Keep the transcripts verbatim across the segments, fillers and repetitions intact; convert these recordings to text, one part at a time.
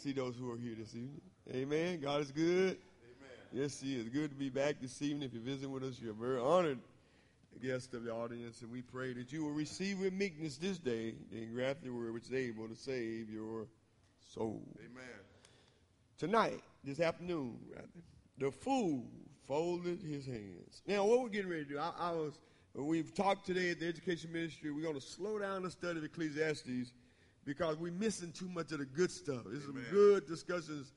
See those who are here this evening. Amen. God is good. Amen. Yes, He is. Good to be back this evening. If you're visiting with us, you're very honored guest of the audience, and we pray that you will receive with meekness this day the engrafted word which is able to save your soul. Amen. Tonight, this afternoon, rather, the fool folded his hands. Now, what we're getting ready to do, I, I was, we've talked today at the education ministry, we're going to slow down the study of Ecclesiastes because we're missing too much of the good stuff. There's some good discussions.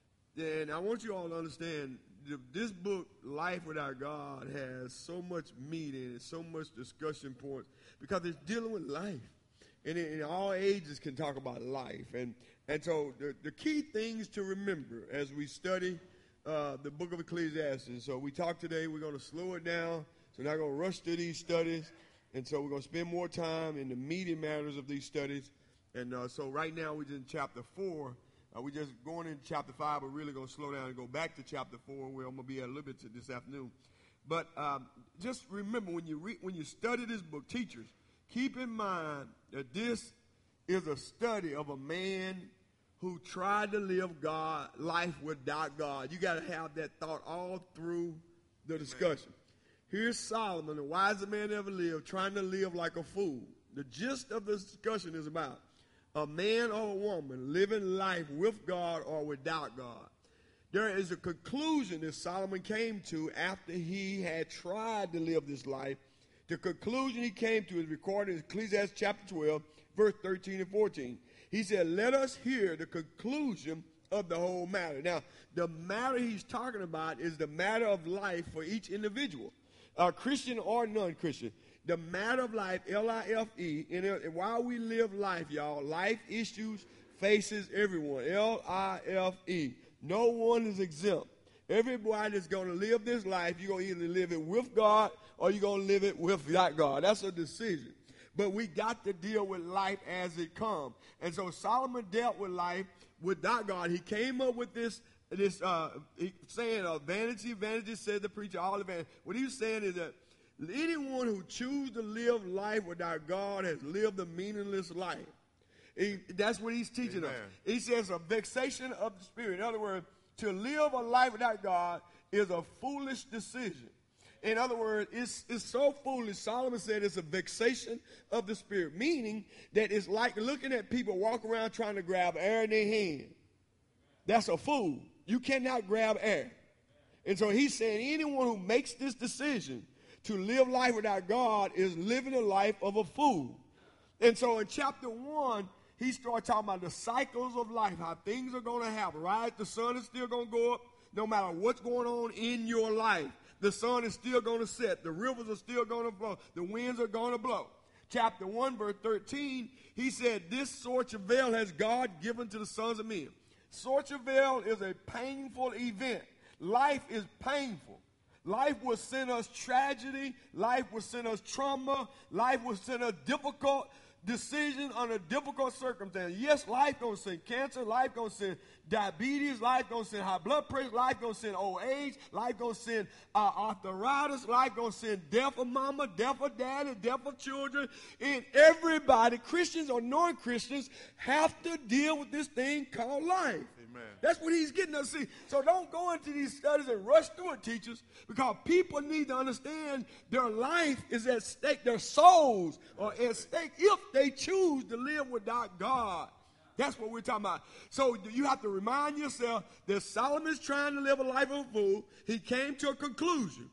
And I want you all to understand, this book, Life Without God, has so much meat in it, so much discussion points, because it's dealing with life. And, it, and all ages can talk about life. And, and so the, the key things to remember as we study uh, the book of Ecclesiastes. So we talked today, we're going to slow it down. So we're not going to rush through these studies. And so we're going to spend more time in the meaty matters of these studies. And uh, so right now we're in chapter four. Uh, we're just going into chapter five. We're really going to slow down and go back to chapter four, where I'm going to be at a little bit this afternoon. But um, just remember, when you read, when you study this book, teachers, keep in mind that this is a study of a man who tried to live God life without God. You got to have that thought all through the discussion. Here's Solomon, the wisest man ever lived, trying to live like a fool. The gist of the discussion is about a man or a woman living life with God or without God. There is a conclusion that Solomon came to after he had tried to live this life. The conclusion he came to is recorded in Ecclesiastes chapter twelve, verse thirteen and fourteen. He said, let us hear the conclusion of the whole matter. Now, the matter he's talking about is the matter of life for each individual, uh, Christian or non-Christian. The matter of life, L I F E, and, and while we live life, y'all, life issues faces everyone, L I F E. No one is exempt. Everybody that's going to live this life, you're going to either live it with God or you're going to live it without God. That's a decision. But we got to deal with life as it comes. And so Solomon dealt with life without God. He came up with this, this uh, saying, uh, vanity, vanity, said the preacher, all the vanity. What he was saying is that anyone who chooses to live life without God has lived a meaningless life. He, that's what he's teaching Amen. us. He says a vexation of the spirit. In other words, to live a life without God is a foolish decision. In other words, it's, it's so foolish. Solomon said it's a vexation of the spirit, meaning that it's like looking at people walk around trying to grab air in their hand. That's a fool. You cannot grab air. And so he's saying anyone who makes this decision to live life without God is living a life of a fool. And so in chapter one, he started talking about the cycles of life, how things are going to happen, right? The sun is still going to go up no matter what's going on in your life. The sun is still going to set. The rivers are still going to flow. The winds are going to blow. Chapter one, verse thirteen, he said, this sore travail has God given to the sons of men. Sore travail is a painful event. Life is painful. Life will send us tragedy. Life will send us trauma. Life will send us difficult decisions under difficult circumstances. Yes, life gonna send cancer. Life gonna send diabetes. Life gonna send high blood pressure. Life gonna send old age. Life gonna send uh, arthritis. Life gonna send death of mama, death of daddy, death of children. And everybody, Christians or non-Christians, have to deal with this thing called life. Amen. That's what he's getting us to see. So don't go into these studies and rush through it, teachers, because people need to understand their life is at stake. Their souls are at stake if they choose to live without God. That's what we're talking about. So you have to remind yourself that Solomon's trying to live a life of a fool. He came to a conclusion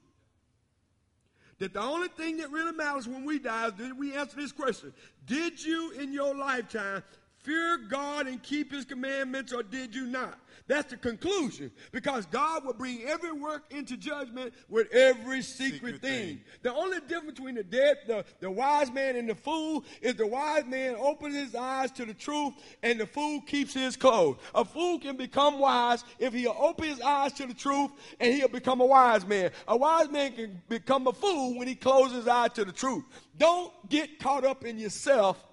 that the only thing that really matters when we die is did we answer this question. Did you in your lifetime fear God and keep his commandments, or did you not? That's the conclusion, because God will bring every work into judgment with every secret, secret thing. thing. The only difference between the dead, the, the wise man and the fool is the wise man opens his eyes to the truth and the fool keeps his closed. A fool can become wise if he'll open his eyes to the truth and he'll become a wise man. A wise man can become a fool when he closes his eyes to the truth. Don't get caught up in yourself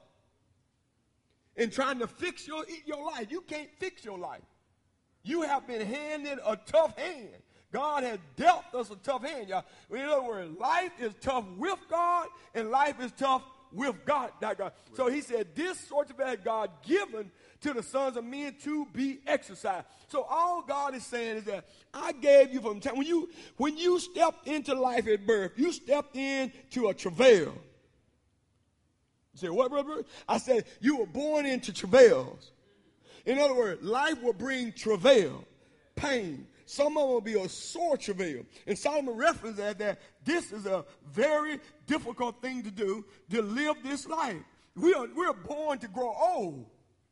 and trying to fix your, your life. You can't fix your life. You have been handed a tough hand. God has dealt us a tough hand, y'all. In other words, life is tough with God and life is tough with God. That God. So he said, this sort of has God given to the sons of men to be exercised. So all God is saying is that I gave you from time. When you, when you stepped into life at birth, you stepped into a travail. You say, what, brother? I said, you were born into travails. In other words, life will bring travail, pain. Some of them will be a sore travail. And Solomon referenced that, that this is a very difficult thing to do, to live this life. We are, we're born to grow old.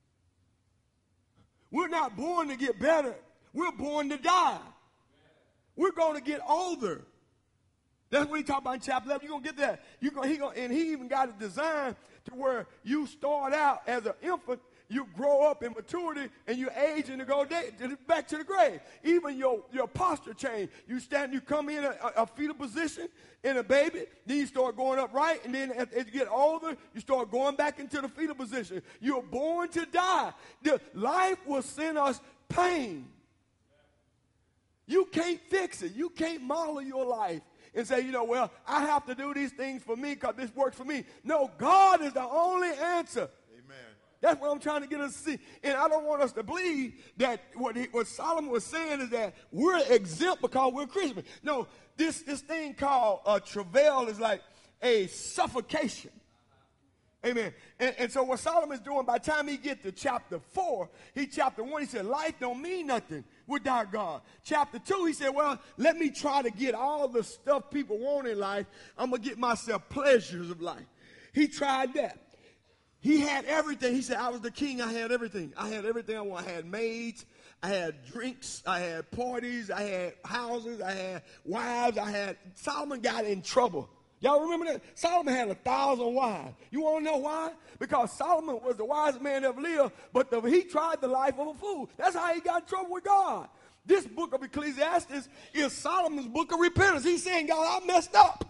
We're not born to get better. We're born to die. We're going to get older. That's what he talked about in chapter eleven. You're going to get that. You're gonna, he gonna, and he even got it designed to where you start out as an infant, you grow up in maturity, and you age and you go day, back to the grave. Even your, your posture change. You stand, you come in a, a fetal position in a baby, then you start going upright, and then as, as you get older, you start going back into the fetal position. You're born to die. The life will send us pain. You can't fix it. You can't model your life and say, you know, well, I have to do these things for me because this works for me. No, God is the only answer. That's what I'm trying to get us to see. And I don't want us to believe that what, he, what Solomon was saying is that we're exempt because we're Christian. No, this, this thing called uh, travail is like a suffocation. Amen. And, and so what Solomon's doing, by the time he gets to chapter four, he chapter one, he said, life don't mean nothing without God. Chapter two, he said, well, let me try to get all the stuff people want in life. I'm going to get myself pleasures of life. He tried that. He had everything. He said, I was the king. I had everything. I had everything I want. I had maids. I had drinks. I had parties. I had houses. I had wives. I had, Solomon got in trouble. Y'all remember that? Solomon had a thousand wives. You want to know why? Because Solomon was the wisest man ever lived, but the, he tried the life of a fool. That's how he got in trouble with God. This book of Ecclesiastes is Solomon's book of repentance. He's saying, God, I messed up.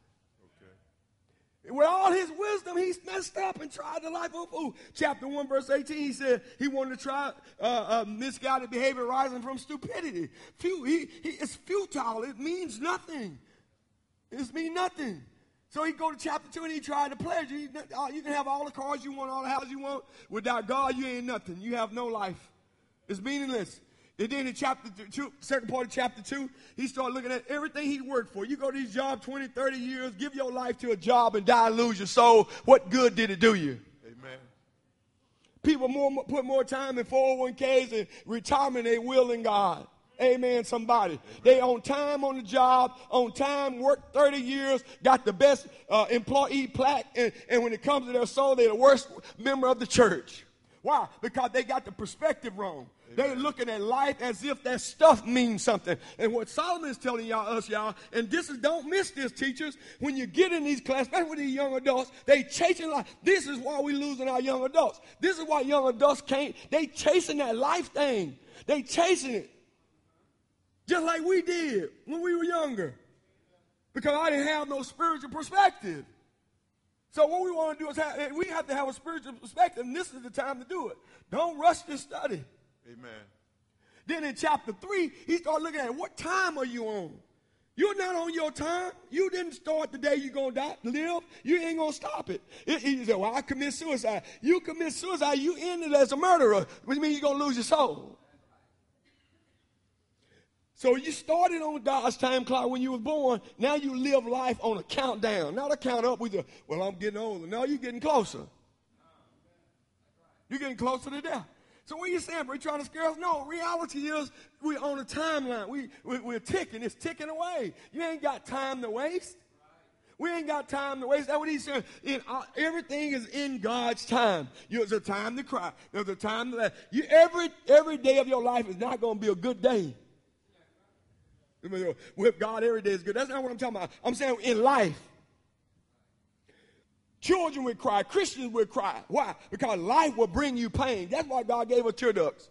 With all his wisdom, he's messed up and tried the life of a fool. Chapter one, verse eighteen, he said he wanted to try uh, uh, misguided behavior arising from stupidity. Few, he, he, it's futile. It means nothing. It means nothing. So he go to chapter two and he tried the pleasure. He, uh, you can have all the cars you want, all the houses you want. Without God, you ain't nothing. You have no life. It's meaningless. And then in chapter two, second part of chapter two, he started looking at everything he worked for. You go to these jobs twenty, thirty years, give your life to a job and die and lose your soul. What good did it do you? Amen. People more, put more time in four oh one K's and retirement than they will in God. Amen, somebody. Amen. They on time on the job, on time, worked thirty years, got the best uh, employee plaque, and, and when it comes to their soul, they're the worst member of the church. Why? Because they got the perspective wrong. They're looking at life as if that stuff means something. And what Solomon is telling y'all, us, y'all, and this is, don't miss this, teachers. When you get in these classes, especially with these young adults, they chasing life. This is why we losing our young adults. This is why young adults can't, they chasing that life thing. They chasing it. Just like we did when we were younger. Because I didn't have no spiritual perspective. So what we want to do is have, we have to have a spiritual perspective, and this is the time to do it. Don't rush this study. Amen. Then in chapter three, he started looking at what time are you on? You're not on your time. You didn't start the day you're going to die, live. You ain't going to stop it. it. He said, well, I commit suicide. You commit suicide, you ended as a murderer, which means you're going to lose your soul. So you started on God's time clock when you were born. Now you live life on a countdown. Not a count up with a, well, I'm getting older. No, you're getting closer. You're getting closer to death. So what are you saying, bro? You trying to scare us? No, reality is we're on a timeline. We, we, we're ticking. It's ticking away. You ain't got time to waste. We ain't got time to waste. That's what he's saying. In, uh, everything is in God's time. There's a time to cry. There's a time to laugh. You, every, every day of your life is not going to be a good day. With God, every day is good. That's not what I'm talking about. I'm saying in life. Children will cry. Christians will cry. Why? Because life will bring you pain. That's why God gave us tear ducts.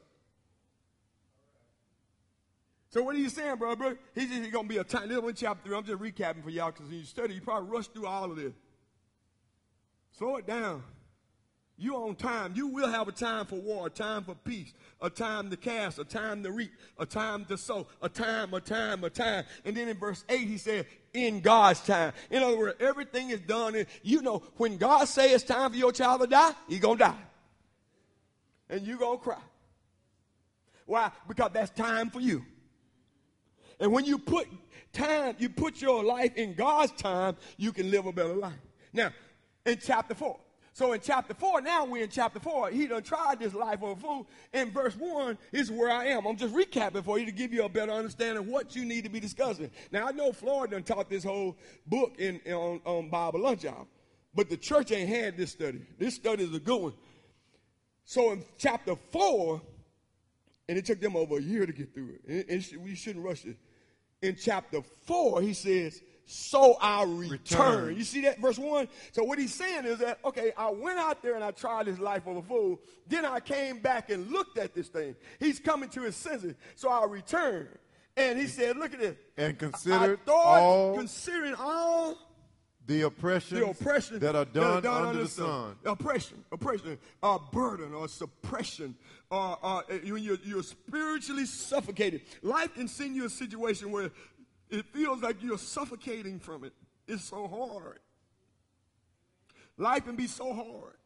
So what are you saying, brother? He's just going to be a time. This one chapter three. I'm just recapping for y'all because when you study, you probably rush through all of this. Slow it down. You're on time. You will have a time for war, a time for peace, a time to cast, a time to reap, a time to sow, a time, a time, a time. And then in verse eight, he said, in God's time. In other words, everything is done. In, you know, when God says it's time for your child to die, he's going to die. And you're going to cry. Why? Because that's time for you. And when you put time, you put your life in God's time, you can live a better life. Now, in chapter four. So in chapter four, now we're in chapter four. He done tried this life of a fool. In verse one is where I am. I'm just recapping for you to give you a better understanding of what you need to be discussing. Now, I know Floyd done taught this whole book in, in on, on Bible Lunch Hour, but the church ain't had this study. This study is a good one. So in chapter four, and it took them over a year to get through it. And, and we shouldn't rush it. In chapter four, he says, so I return. return. You see that, verse one? So what he's saying is that, okay, I went out there and I tried this life of a fool. Then I came back and looked at this thing. He's coming to his senses. So I returned. And he said, look at this. And considered I thought, all, considering all the oppressions, the oppression that are done, that are done under, under the sun. sun. Oppression, oppression, or burden, or suppression, or, or when you're, you're spiritually suffocated. Life can send you a situation where it feels like you're suffocating from it. It's so hard. Life can be so hard.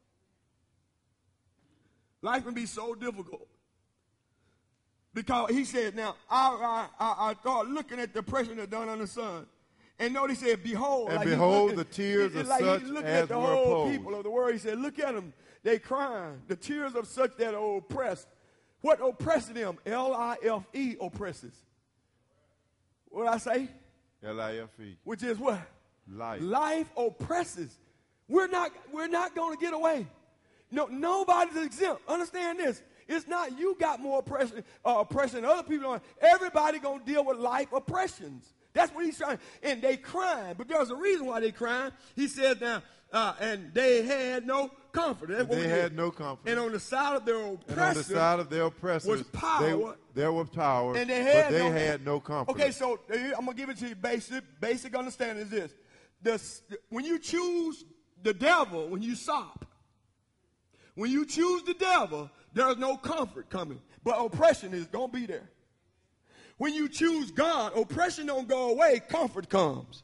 Life can be so difficult. Because he said, now, I, I, I, I thought looking at the oppression that's done under the sun. And notice he said, behold. And like behold, looking, the tears he, of like such he looking as at the were whole opposed. people of the world. He said, look at them. They crying. The tears of such that are oppressed. What oppresses them? L I F E oppresses. What I say? L I F E. Which is what? Life. Life oppresses. We're not, we're not going to get away. No, nobody's exempt. Understand this. It's not you got more oppression, uh, oppression than other people. On. Everybody going to deal with life oppressions. That's what he's trying. And they crying. But there's a reason why they crying. He said now, uh, and they had no comfort. That's what they we had did. no comfort. And on the side of their oppressor, and on the side of their oppressors was power. They, there was power, and they had but they no, had no comfort. Okay, so uh, I'm going to give it to you. Basic, basic understanding is this. The, when you choose the devil, when you sop, when you choose the devil, there's no comfort coming. But oppression is going to be there. When you choose God, oppression don't go away, comfort comes.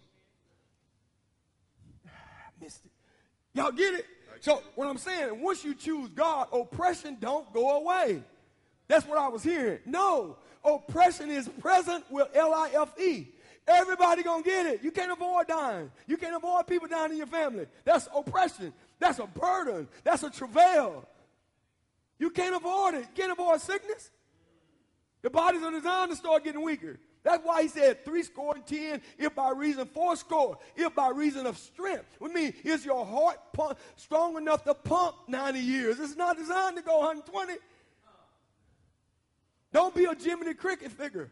I missed it. Y'all get it? So what I'm saying, once you choose God, oppression don't go away. That's what I was hearing. No, oppression is present with L I F E. Everybody gonna get it. You can't avoid dying. You can't avoid people dying in your family. That's oppression. That's a burden. That's a travail. You can't avoid it. You can't avoid sickness. The bodies are designed to start getting weaker. That's why he said three score and ten, if by reason, four score, if by reason of strength. I mean, is your heart pump, strong enough to pump ninety years? It's not designed to go one hundred twenty. Don't be a Jiminy Cricket figure.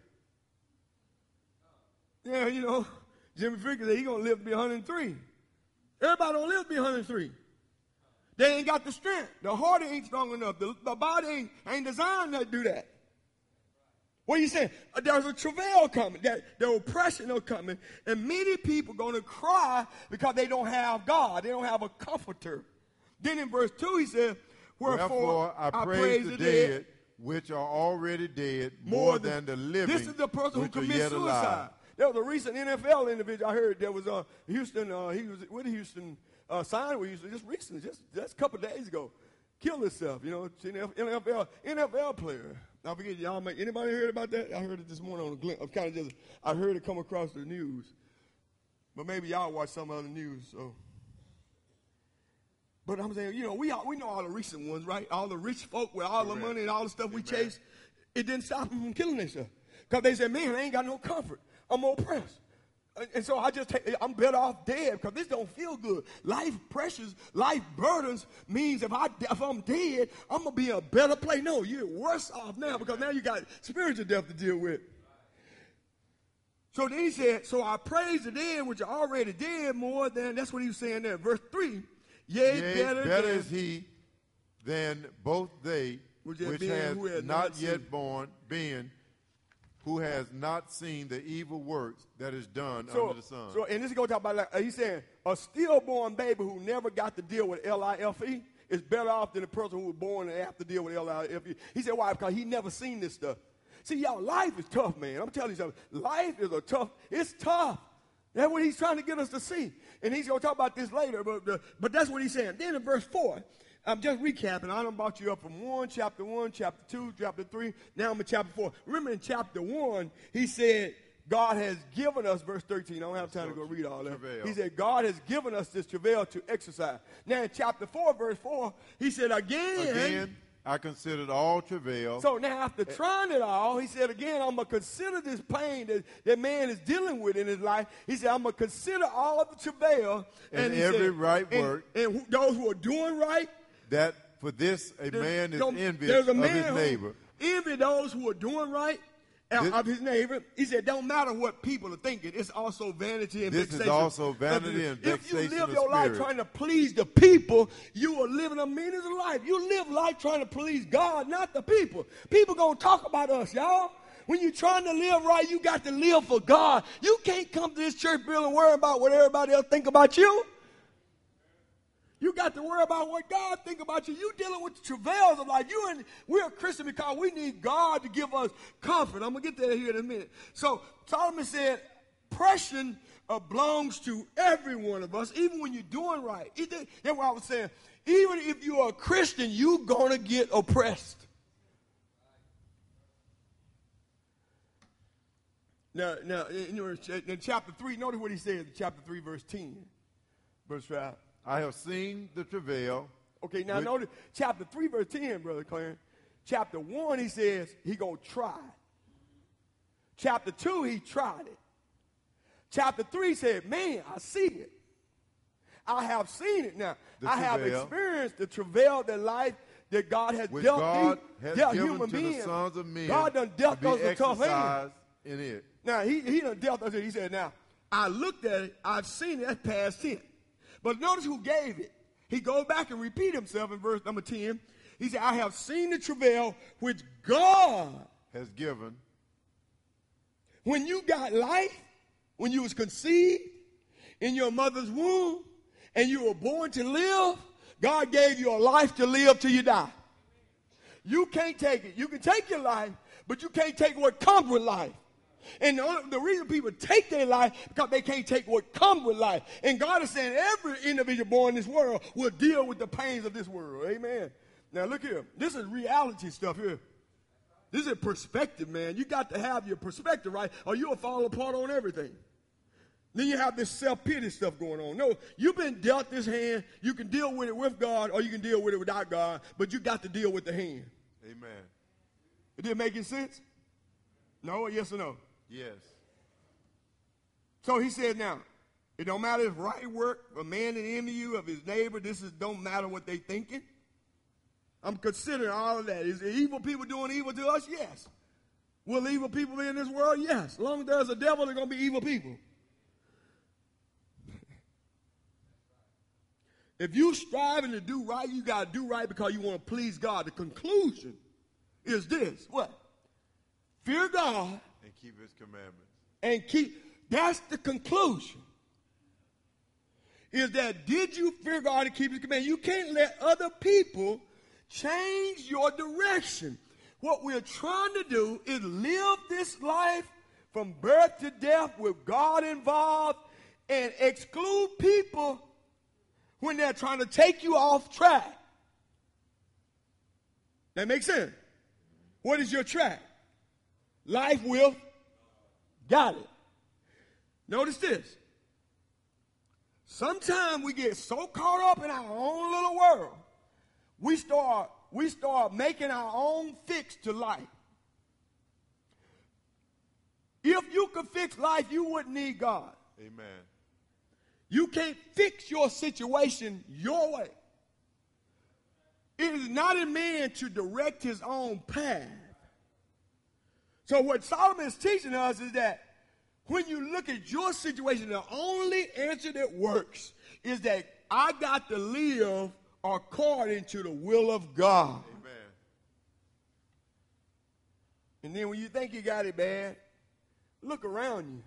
Yeah, you know, Jimmy Cricket said he's going to live to be one hundred three. Everybody don't live to be one hundred three. They ain't got the strength. The heart ain't strong enough. The, the body ain't, ain't designed to do that. What are you saying? There's a travail coming. That the oppression is coming. And many people are going to cry because they don't have God. They don't have a comforter. Then in verse two he said, wherefore, Wherefore I, I praise, praise the, the dead, dead, which are already dead, more, more than, than the living. This is the person who commits suicide. Alive. There was a recent N F L individual I heard. There was a uh, Houston. Uh, he was with Houston. Uh, signed with Houston just recently, just just a couple of days ago. Killed himself. You know, N F L N F L player. I forget y'all. Make, anybody heard about that? I heard it this morning on a glimpse. I'm kind of just. I heard it come across the news, but maybe y'all watch some other news. So, but I'm saying, you know, we all, we know all the recent ones, right? All the rich folk with all Correct. the money and all the stuff Amen. we chase. It didn't stop them from killing themselves because they said, "Man, I ain't got no comfort. I'm oppressed." And so I just take, I'm better off dead because this don't feel good. Life pressures, life burdens means if I if I'm dead, I'm gonna be in a better place. No, you're worse off now because now you got spiritual death to deal with. So then he said, so I praise the dead which are already dead more than, that's what he was saying there. Verse three, yea, yea better, better than, is he than both they which, which has not, not yet seen. born, being who has not seen the evil works that is done so, under the sun. So, and this is going to talk about, like, uh, he's saying, a stillborn baby who never got to deal with L I F E is better off than a person who was born and have to deal with L I F E. He said, why? Because he never seen this stuff. See, y'all, life is tough, man. I'm telling you something. Life is a tough, it's tough. That's what he's trying to get us to see. And he's going to talk about this later, but, uh, but that's what he's saying. Then in verse four, I'm just recapping. I done brought you up from one, chapter one, chapter two, chapter three. Now I'm in chapter four. Remember in chapter one, he said, God has given us, verse thirteen, I don't have time to go read all that. Travail. He said, God has given us this travail to exercise. Now in chapter four, verse four, he said, again. Again, I considered all travail. So now after trying it all, he said, again, I'm going to consider this pain that, that man is dealing with in his life. He said, I'm going to consider all of the travail. And, and every said, right and, work. And who, those who are doing right. That for this a man is envious there's a man of his neighbor. Envy those who are doing right. This, of his neighbor. He said, don't matter what people are thinking. It's also vanity and this vexation. This is also vanity and vexation. If you live of your spirit. life trying to please the people, you are living a meaningless life. You live life trying to please God, not the people. People going to talk about us, y'all. When you're trying to live right, you got to live for God. You can't come to this church building and worry about what everybody else think about you. You got to worry about what God think about you. You dealing with the travails of life. You and we're a Christian because we need God to give us comfort. I'm going to get there here in a minute. So Solomon said, oppression uh, belongs to every one of us, even when you're doing right. That's what I was saying. Even if you're a Christian, you're going to get oppressed. Now, now in, in chapter three, notice what he says, chapter three, verse ten. Verse five. I have seen the travail. Okay, now notice chapter three, verse ten, Brother Clarence. Chapter one, he says he going to try. Chapter two, he tried it. Chapter three, he said, man, I see it. I have seen it now. The I have travail. experienced the travail, the life that God has Which dealt God me, has dealt given human to beings. the sons of men God done dealt to us be a tough hand. in it. Now, he, he done dealt us it. He said, now, I looked at it. I've seen it. That's past tense. But notice who gave it. He goes back and repeat himself in verse number ten. He said, I have seen the travail which God has given. When you got life, when you was conceived in your mother's womb, and you were born to live, God gave you a life to live till you die. You can't take it. You can take your life, but you can't take what comes with life. And the, only, the reason people take their life because they can't take what comes with life. And God is saying every individual born in this world will deal with the pains of this world. Amen. Now look here. This is reality stuff here. This is perspective, man. You got to have your perspective right or you'll fall apart on everything. Then you have this self-pity stuff going on. No, you've been dealt this hand. You can deal with it with God or you can deal with it without God, but you got to deal with the hand. Amen. Did it make any sense? No or yes or no? Yes. So he said, now, it don't matter if right work, a man in envy you of his neighbor, this is don't matter what they thinking. I'm considering all of that. Is evil people doing evil to us? Yes. Will evil people be in this world? Yes. As long as there's a devil, there's going to be evil people. If you striving to do right, you got to do right because you want to please God. The conclusion is this. What? Fear God. And keep his commandments. And keep, that's the conclusion. Is that did you fear God and keep his commandments? You can't let other people change your direction. What we're trying to do is live this life from birth to death with God involved and exclude people when they're trying to take you off track. That makes sense? What is your track? Life with got it. Notice this. Sometimes we get so caught up in our own little world, we start, we start making our own fix to life. If you could fix life, you wouldn't need God. Amen. You can't fix your situation your way. It is not in man to direct his own path. So what Solomon is teaching us is that when you look at your situation, the only answer that works is that I got to live according to the will of God. Amen. And then when you think you got it bad, look around you.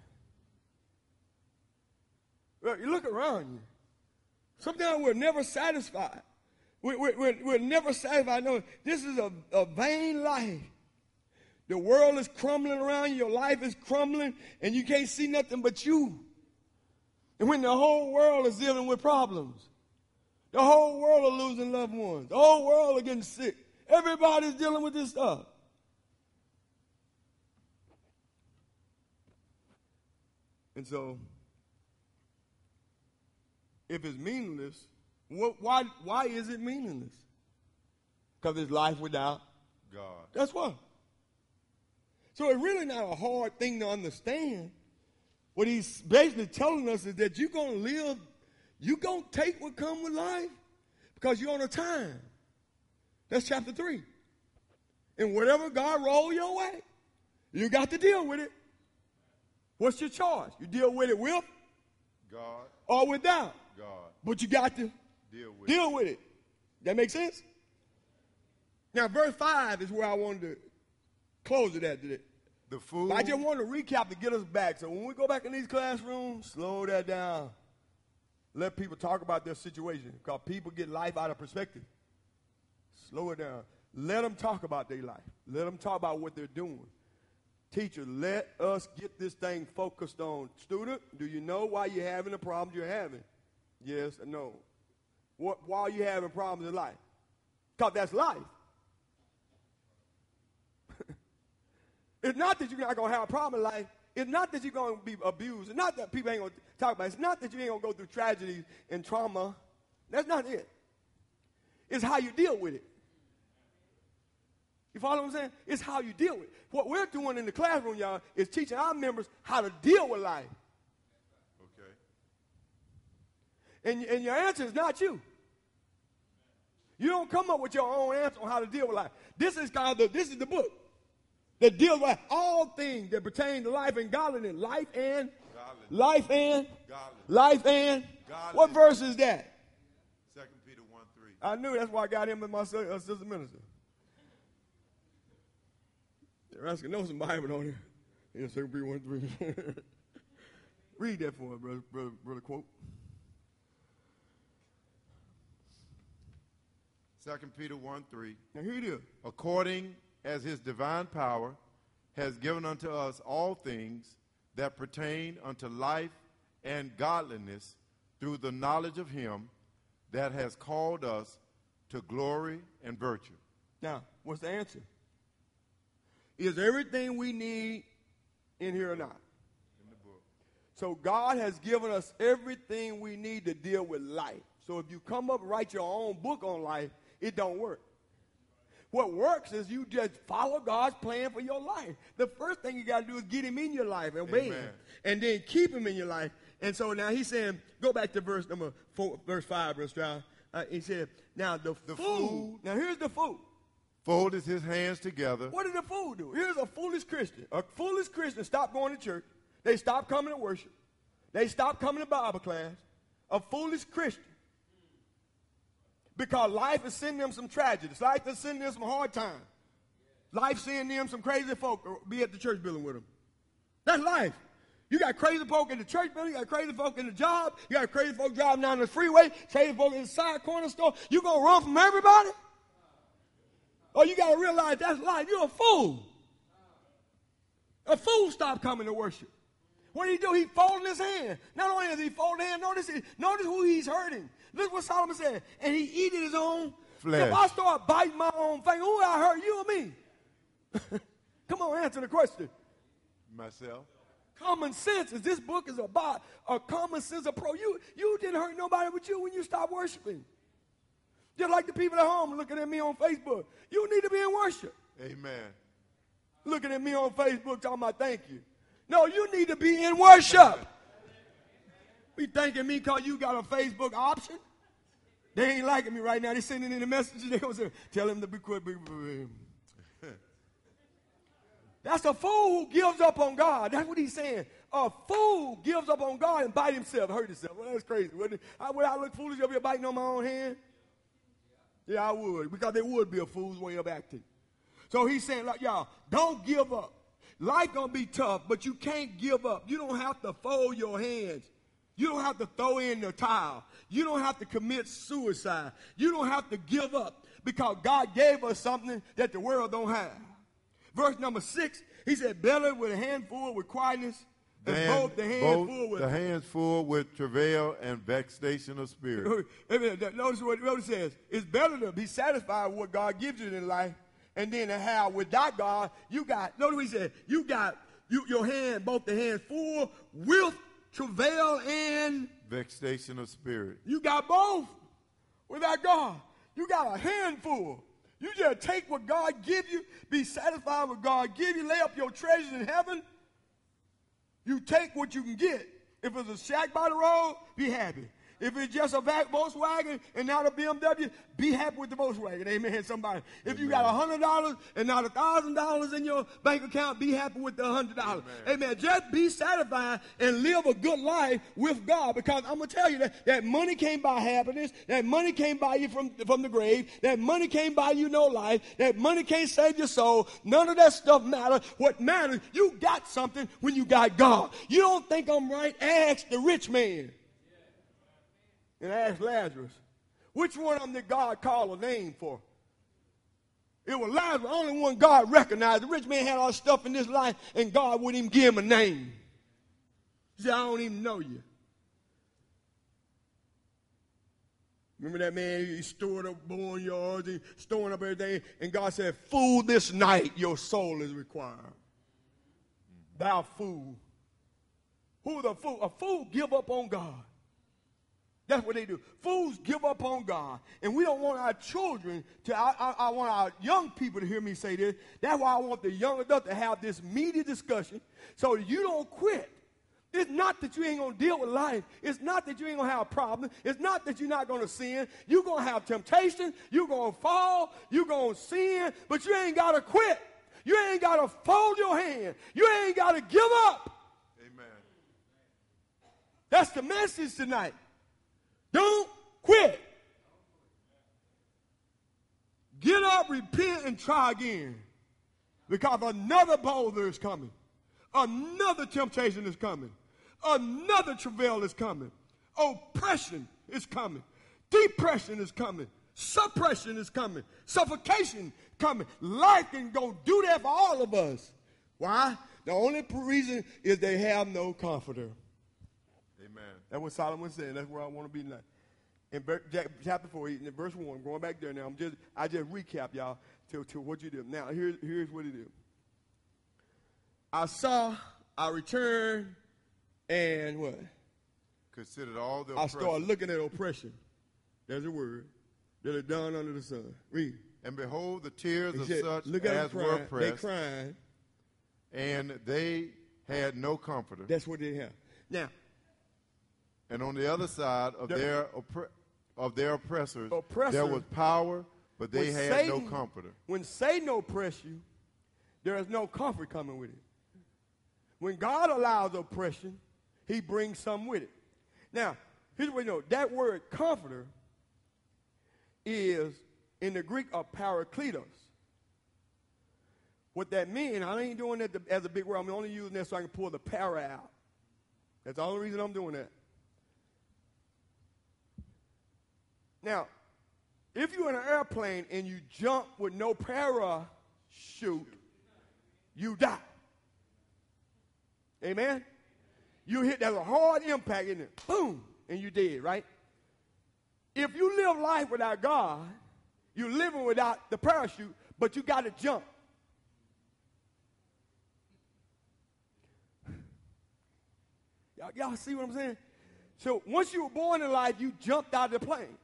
You look around you. Sometimes we're never satisfied. We, we, we're, we're never satisfied. No, this is a, a vain life. The world is crumbling around you. Your life is crumbling, and you can't see nothing but you. And when the whole world is dealing with problems, the whole world are losing loved ones, the whole world are getting sick, everybody's dealing with this stuff. And so, if it's meaningless, what, why, why is it meaningless? Because it's life without God. That's why. So it's really not a hard thing to understand. What he's basically telling us is that you're going to live, you're going to take what comes with life because you're on a time. That's chapter three. And whatever God roll your way, you got to deal with it. What's your charge? You deal with it with God or without God. But you got to deal with deal it. with it. That make sense? Now, verse five is where I wanted to close it at today. The food. But I just want to recap to get us back. So when we go back in these classrooms, slow that down. Let people talk about their situation because people get life out of perspective. Slow it down. Let them talk about their life. Let them talk about what they're doing. Teacher, let us get this thing focused on. Student, do you know why you're having the problems you're having? Yes or no? What, why are you having problems in life? Because that's life. It's not that you're not going to have a problem in life. It's not that you're going to be abused. It's not that people ain't going to talk about it. It's not that you ain't going to go through tragedies and trauma. That's not it. It's how you deal with it. You follow what I'm saying? It's how you deal with it. What we're doing in the classroom, y'all, is teaching our members how to deal with life. Okay. And, and your answer is not you. You don't come up with your own answer on how to deal with life. This is called the, this is the book that deals with all things that pertain to life and godliness. Life and godliness. Life and godliness. Life and godliness. What verse is that? Second Peter one three. I knew that's why I got him as my assistant minister. They're asking, know some Bible on here. Yeah, Second Peter one three. Read that for us, brother, brother, brother quote. Second Peter one three. Now here it is. According as his divine power has given unto us all things that pertain unto life and godliness through the knowledge of him that has called us to glory and virtue. Now, what's the answer? Is everything we need in here or not? In the book. So God has given us everything we need to deal with life. So if you come up and write your own book on life, it don't work. What works is you just follow God's plan for your life. The first thing you got to do is get him in your life and obey him. And then keep him in your life. And so now he's saying, go back to verse number four, verse five, Brother Stroud. Uh, he said, now the, the food, food. Now here's the food. Folded his hands together. What did the fool do? Here's a foolish Christian. A foolish Christian stopped going to church. They stopped coming to worship. They stopped coming to Bible class. A foolish Christian. Because life is sending them some tragedies. Life is sending them some hard times. Life sending them some crazy folk be at the church building with them. That's life. You got crazy folk in the church building. You got crazy folk in the job. You got crazy folk driving down the freeway. Crazy folk in the side corner store. You going to run from everybody? Oh, you got to realize that's life. You're a fool. A fool stopped coming to worship. What did he do? He folded his hand. Not only does he fold his hand, notice, notice who he's hurting. Look what Solomon said. And he eated his own flesh. If I start biting my own finger, who I hurt, you or me? Come on, answer the question. Myself. Common sense is this book is about a common sense approach. You, you didn't hurt nobody but you when you stopped worshiping. Just like the people at home looking at me on Facebook. You need to be in worship. Amen. Looking at me on Facebook talking about thank you. No, you need to be in worship. Be thanking me because you got a Facebook option. They ain't liking me right now. They sending in the messages. They gonna say, tell him to be quick. That's a fool who gives up on God. That's what he's saying. A fool gives up on God and bite himself, hurt himself. Well, that's crazy. Would I, would I look foolish up here biting on my own hand? Yeah, I would, because there would be a fool's way of acting. So he's saying, like, y'all, don't give up. Life gonna be tough, but you can't give up. You don't have to fold your hands. You don't have to throw in the towel. You don't have to commit suicide. You don't have to give up because God gave us something that the world don't have. Verse number six, he said, better with a handful with quietness And than both the hands both full with the hands full with travail and vexation of spirit. Notice what, what it says. It's better to be satisfied with what God gives you in life, and then to have without God, you got, notice what he said, you got you, your hand, both the hands full with travail and vexation of spirit. You got both without God. You got a handful. You just take what God give you, be satisfied with God give you, lay up your treasures in heaven. You take what you can get. If it's a shack by the road, be happy. If it's just a Volkswagen and not a B M W, be happy with the Volkswagen. Amen, somebody. If Amen. You got one hundred dollars and not one thousand dollars in your bank account, be happy with the one hundred dollars. Amen. Amen. Just be satisfied and live a good life with God, because I'm going to tell you that, that money can't buy happiness. That money can't buy you from, from the grave. That money can't buy you no life. That money can't save your soul. None of that stuff matters. What matters, you got something when you got God. You don't think I'm right? Ask the rich man. And asked Lazarus, which one of them did God call a name for? It was Lazarus, the only one God recognized. The rich man had all this stuff in this life, and God wouldn't even give him a name. He said, I don't even know you. Remember that man, he stored up barnyards, he storing up everything, and God said, fool, this night your soul is required. Mm-hmm. Thou fool. Who's a fool? A fool give up on God. That's what they do. Fools give up on God. And we don't want our children to, I, I, I want our young people to hear me say this. That's why I want the young adults to have this media discussion so you don't quit. It's not that you ain't going to deal with life. It's not that you ain't going to have a problem. It's not that you're not going to sin. You're going to have temptation. You're going to fall. You're going to sin. But you ain't got to quit. You ain't got to fold your hand. You ain't got to give up. Amen. That's the message tonight. Don't quit. Get up, repent, and try again. Because another boulder is coming. Another temptation is coming. Another travail is coming. Oppression is coming. Depression is coming. Suppression is coming. Suffocation coming. Life can go do that for all of us. Why? The only reason is they have no comforter. That's what Solomon said. That's where I want to be tonight. In chapter four, in verse one, going back there now, I'm just, I just recap y'all to, to what you did. Now, here, here's what he did. I saw, I returned, and what? Considered all the I oppression. started looking at oppression. There's a word that is done under the sun. Read. And behold, the tears he of said, such look at as crying. were oppressed. They crying. And they had no comforter. That's what they have. Now, and on the other side of the, their oppre- of their oppressors, oppressor, there was power, but they had Satan, no comforter. When Satan oppresses you, there is no comfort coming with it. When God allows oppression, he brings some with it. Now, here's what you know. That word comforter is in the Greek a parakletos. What that means, I ain't doing that as a big word. I'm only using that so I can pull the para out. That's the only reason I'm doing that. Now, if you're in an airplane and you jump with no parachute, you die. Amen? You hit, there's a hard impact in it. Boom, and you dead, right? If you live life without God, you're living without the parachute, but you got to jump. Y'all, y'all see what I'm saying? So once you were born in life, you jumped out of the plane.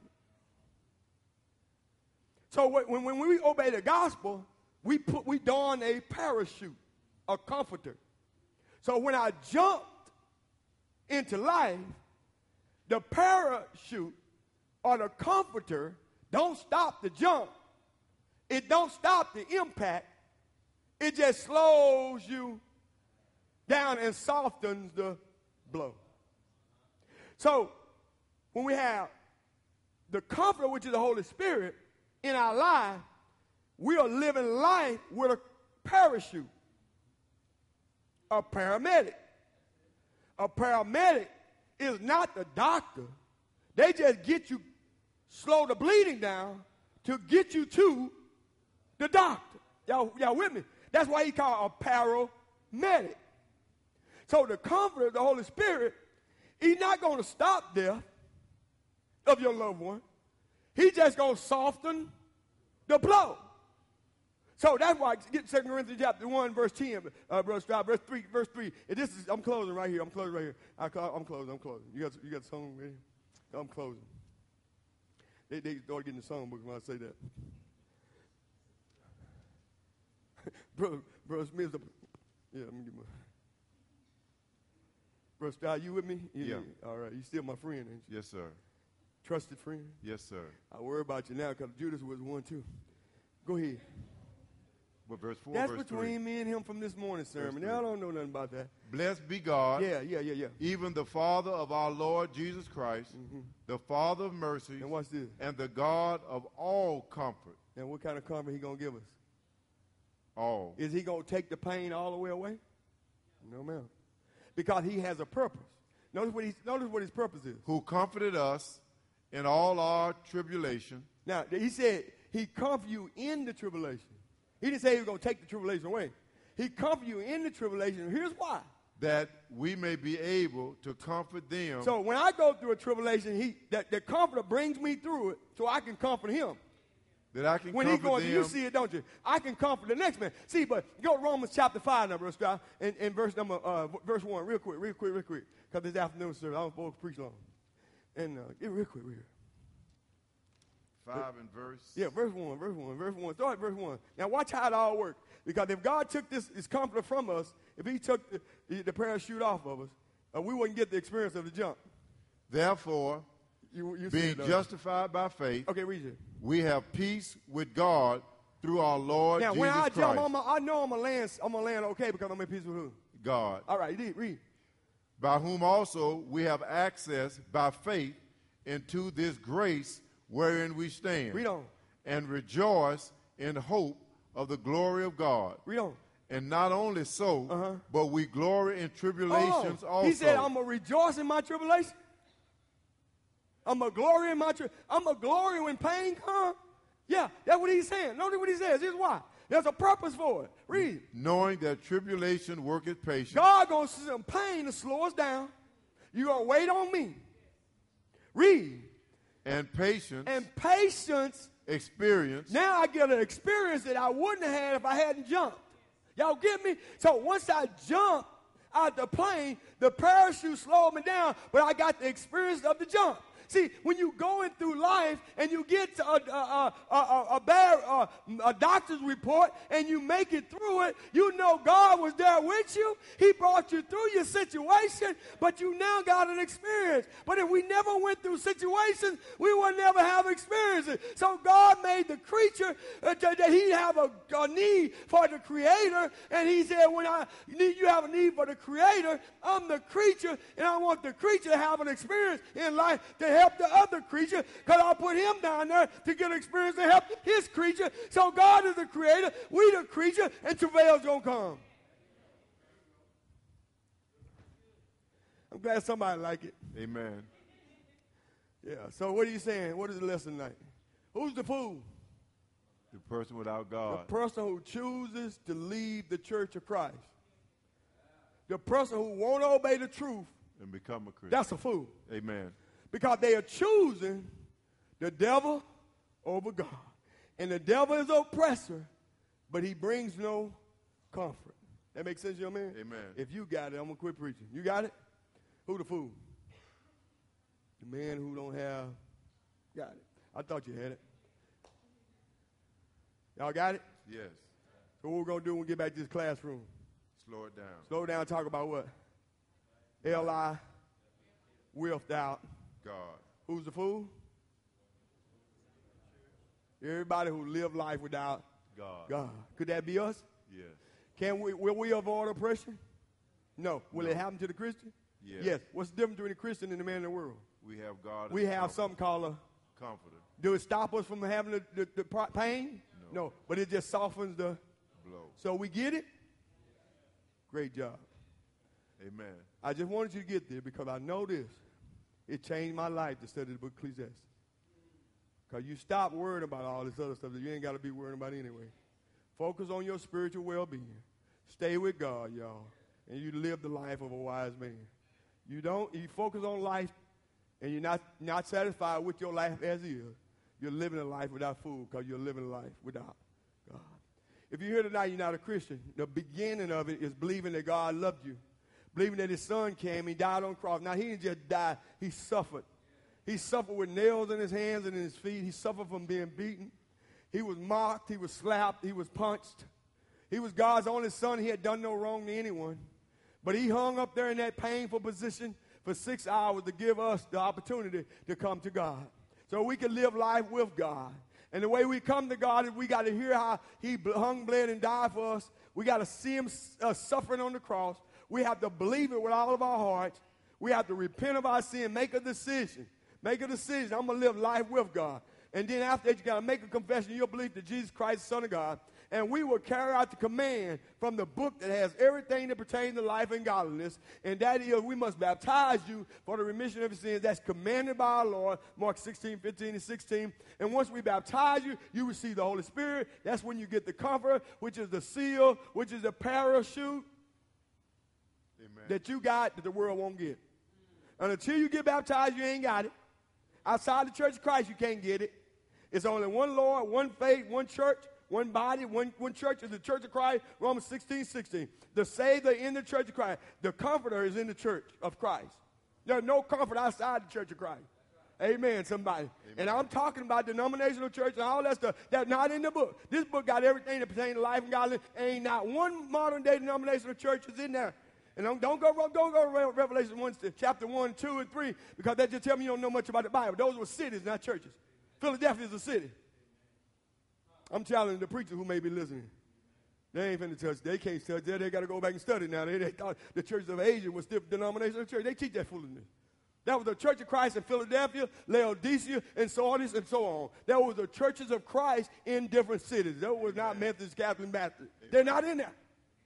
So when, when we obey the gospel, we put we don a parachute, a comforter. So when I jumped into life, the parachute or the comforter don't stop the jump. It don't stop the impact. It just slows you down and softens the blow. So when we have the comforter, which is the Holy Spirit, in our life, we are living life with a parachute, a paramedic. A paramedic is not the doctor. They just get you, slow the bleeding down to get you to the doctor. Y'all, y'all with me? That's why he called a paramedic. So the comforter, the Holy Spirit, he's not going to stop death of your loved one. He's just going to soften the blow. So that's why get Second Corinthians chapter one, verse ten, uh, verse five, verse three, verse three. And this is I'm closing right here. I'm closing right here. I, I'm closing. I'm closing. You got you got the song ready? I'm closing. They they start getting the songbook when I say that. brother, brother Smith, yeah, let me get my. Brother Stroud, you with me? Yeah. yeah. All right. You still my friend, ain't you? Yes, sir. Trusted friend. Yes, sir. I worry about you now because Judas was one too. Go ahead. What, verse four, That's verse between three. me and him from this morning sermon. Verse Now I don't know nothing about that. Blessed be God. Yeah, yeah, yeah, yeah. Even the Father of our Lord Jesus Christ, mm-hmm. the Father of mercies, and watch this, and the God of all comfort. And what kind of comfort he gonna give us? All. Is he gonna take the pain all the way away? No, ma'am. Because he has a purpose. Notice what he notice what his purpose is. Who comforted us in all our tribulation. Now he said he comfort you in the tribulation. He didn't say he was gonna take the tribulation away. He comfort you in the tribulation. Here's why. That we may be able to comfort them. So when I go through a tribulation, he that the comforter brings me through it so I can comfort him. That I can when comfort he going, them. you see it, don't you? I can comfort the next man. See, but go to Romans chapter five now, Brother Stroud, and, and verse number uh, verse one, real quick, real quick, real quick, because this afternoon service, I don't supposed to preach long. And uh, get real quick, real quick. Five and verse. Yeah, verse one, verse one, verse one. Start at verse one. Now watch how it all works. Because if God took this, this comforter from us, if he took the, the, the parachute off of us, uh, we wouldn't get the experience of the jump. Therefore, you, you being it, justified by faith, okay, read it. We have peace with God through our Lord now, Jesus when I Christ. jump, I'm a, I know I'm going to land, I'm gonna land okay because I'm in peace with who? God. All right, read, read. By whom also we have access by faith into this grace wherein we stand. Read on. And rejoice in hope of the glory of God. Read on. And not only so, uh-huh. but we glory in tribulations oh, also. He said, I'm going to rejoice in my tribulation. I'm going to glory in my tribulation. I'm going to glory when pain comes. Yeah, that's what he's saying. Notice what he says. Here's why. There's a purpose for it. Read. Knowing that tribulation worketh patience. God going to send some pain to slow us down. You're going to wait on me. Read. And patience. And patience. Experience. Now I get an experience that I wouldn't have had if I hadn't jumped. Y'all get me? So once I jump out the plane, the parachute slowed me down, but I got the experience of the jump. See, when you going through life and you get to a, a, a, a, a bad uh, a doctor's report and you make it through it, you know God was there with you. He brought you through your situation, but you now got an experience. But if we never went through situations, we would never have experiences. So God made the creature uh, that, that he have a, a need for the creator, and he said, when I need you have a need for the creator, I'm the creature, and I want the creature to have an experience in life to help help the other creature, because I'll put him down there to get experience to help his creature. So God is the creator, we the creature, and travail's going to come. I'm glad somebody like it. Amen. Yeah, so what are you saying? What is the lesson tonight? Who's the fool? The person without God. The person who chooses to leave the church of Christ. The person who won't obey the truth. And become a Christian. That's a fool. Amen. Because they are choosing the devil over God. And the devil is oppressor, but he brings no comfort. That makes sense, young man? Amen. If you got it, I'm going to quit preaching. You got it? Who the fool? The man who don't have, got it. I thought you had it. Y'all got it? Yes. So what we're going to do when we get back to this classroom? Slow it down. Slow down and talk about what? L I, without God. Who's the fool? Everybody who live life without God. God. Could that be us? Yes. Can we, will we avoid oppression? No. Will No. it happen to the Christian? Yes. Yes. What's the difference between the Christian and the man in the world? We have God. We as have comfort. something called a Comforter. Do it stop us from having the, the, the pro- pain? No. No. But it just softens the Blow. So we get it? Great job. Amen. I just wanted you to get there because I know this. It changed my life to study the book of Ecclesiastes. Because you stop worrying about all this other stuff that you ain't got to be worrying about anyway. Focus on your spiritual well-being. Stay with God, y'all. and you live the life of a wise man. You don't, you focus on life, and you're not, not satisfied with your life as is. You're living a life without food because you're living a life without God. If you're here tonight, you're not a Christian. The beginning of it is believing that God loved you, believing that his son came, he died on the cross. Now, he didn't just die, he suffered. He suffered with nails in his hands and in his feet. He suffered from being beaten. He was mocked, he was slapped, he was punched. He was God's only son. He had done no wrong to anyone. But he hung up there in that painful position for six hours to give us the opportunity to come to God, so we can live life with God. And the way we come to God is we got to hear how he hung, bled, and died for us. We got to see him uh, suffering on the cross. We have to believe it with all of our hearts. We have to repent of our sin, make a decision. Make a decision. I'm going to live life with God. And then after that, you got to make a confession. You'll believe that Jesus Christ is the Son of God. And we will carry out the command from the book that has everything that pertains to life and godliness. And that is, we must baptize you for the remission of your sins. That's commanded by our Lord, Mark sixteen, fifteen, and sixteen. And once we baptize you, you receive the Holy Spirit. That's when you get the Comforter, which is the seal, which is the parachute. Amen. That you got that the world won't get. And until you get baptized, you ain't got it. Outside the Church of Christ, you can't get it. It's only one Lord, one faith, one church, one body, one, one church is the Church of Christ, Romans sixteen, sixteen. The saved are in the Church of Christ. The Comforter is in the Church of Christ. There's no comfort outside the Church of Christ. Amen, somebody. Amen. And I'm talking about denominational church and all that stuff. That's not in the book. This book got everything that pertains to life and godliness. Ain't not one modern-day denominational church is in there. And don't, don't go don't go to Revelation one, chapter one, two, and three, because that just tell me you don't know much about the Bible. Those were cities, not churches. Philadelphia is a city. I'm challenging the preachers who may be listening. They ain't finna touch. They can't touch that. They got to go back and study now. They, they thought the churches of Asia was still denominational church. They teach that foolishness. That was the Church of Christ in Philadelphia, Laodicea, and Sardis, and so on. There was the churches of Christ in different cities. That was not Methodist, Catholic, Baptist. They're not in there.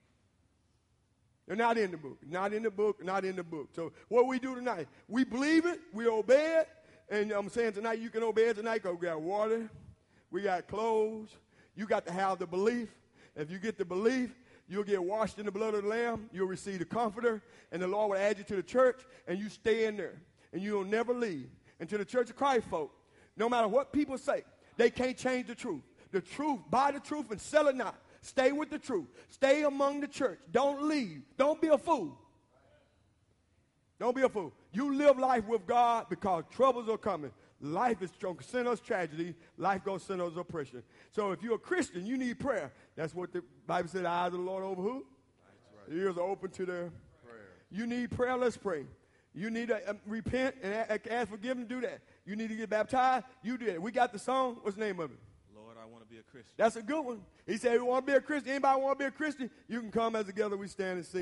They're not in the book. Not in the book, not in the book. So what we do tonight, we believe it, we obey it, and I'm saying tonight you can obey it tonight because we got water, we got clothes. You got to have the belief. If you get the belief, you'll get washed in the blood of the Lamb. You'll receive the Comforter, and the Lord will add you to the church, and you stay in there, and you'll never leave. And to the Church of Christ folk, no matter what people say, they can't change the truth. The truth, buy the truth and sell it not. Stay with the truth. Stay among the church. Don't leave. Don't be a fool. Don't be a fool. You live life with God because troubles are coming. Life is going to send us tragedy. Life going to send us oppression. So if you're a Christian, you need prayer. That's what the Bible said, the eyes of the Lord over who? Right. The ears are open to their prayer. You need prayer. Let's pray. You need to uh, repent and a- ask forgiveness. Do that. You need to get baptized. You do that. We got the song. What's the name of it? Lord, I want to be a Christian. That's a good one. He said, we want to be a Christian. Anybody want to be a Christian? You can come as together we stand and sing.